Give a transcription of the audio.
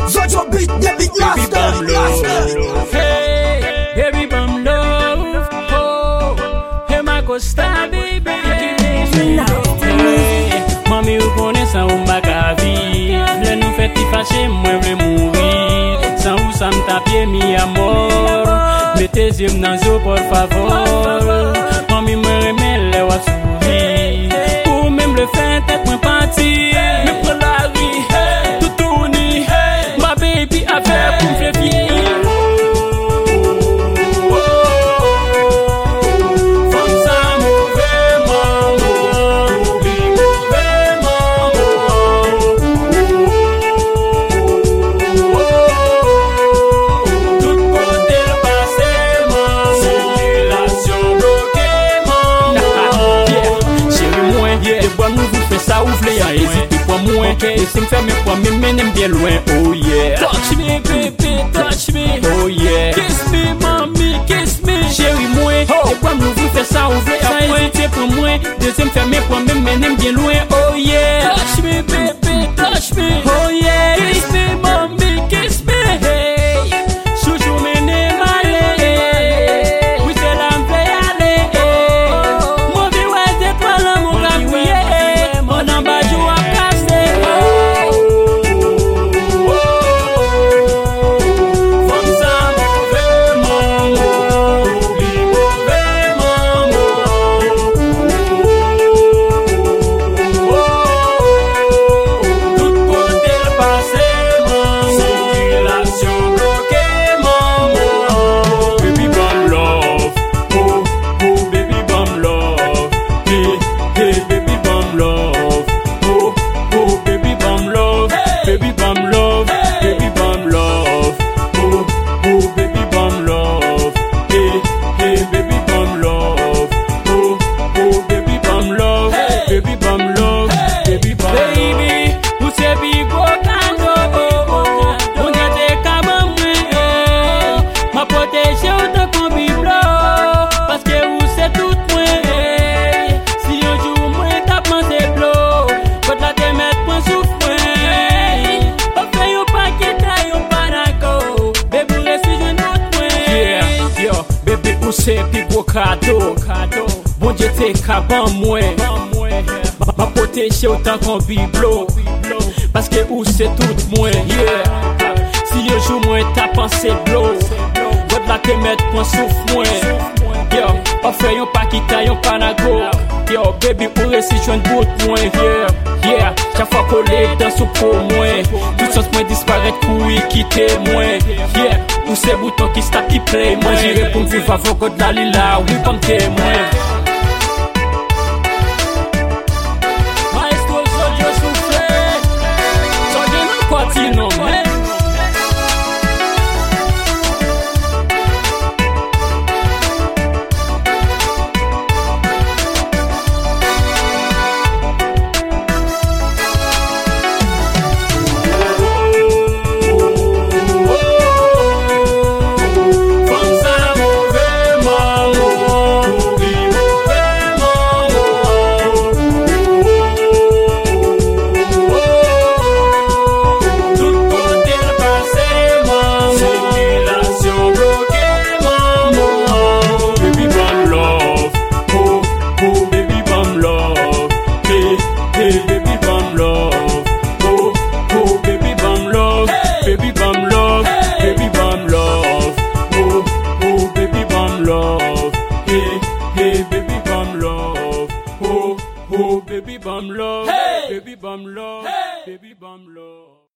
Jojo beat, the beat master. Hey, baby bum love. Oh, hey ma costa baby. Hey, mami ou connaît ça ou ma cavi. Le nous fait fâcher, moi je mourir. Sans ou ça me tape mi amor. Mettez yeux dans l'eau por favor. Mami me remet les wa sourire. Ou même le fait être moins parti. Me prend la vie, tout tourner. Ma baby avec pour me faire vivre. Ça ouvre les yeux, hésitez pas moins. Laissez me faire mes poids, mais m'aime bien loin. Oh yeah. Touch me, baby, touch me. Oh yeah. Kiss me, mommy, kiss me. Chérie, moi. Et quoi, vous faites ça ouvre les yeux, hésitez pas moins. Laissez me faire mes poids, mais m'aime bien loin. Oh yeah. Touch me, baby, touch me. Oh yeah. Kiss me, mommy, kiss me. Hey. Chouchou, m'aime aller. Oui, c'est là, m'fait aller. Mon vie, ouais, c'est toi là, mon gars. C'est plus gros cadeau. Bon Dieu t'es caban moi. Ma protéger autant qu'on biblo. Parce que où c'est tout moi. Yeah. Si yo joue moi t'as pensé de l'eau. God la te mettre point souffle moi. Yo, on fait yon pas quitter yon panago. Yo, baby ou rester joindre bout moi. Yeah. Chaque fois collé dans sous peau moi. Tout sens moi disparaître couille quitter moi. Yeah. Ou ces boutons qui stop qui play. Moi j'irai pour me vivre avant que de la lila. Oui comme témoin. Maestro Jojo soufflé. Jojo non continue. Baby bum love, hey. Baby bum love, hey. Baby bum love.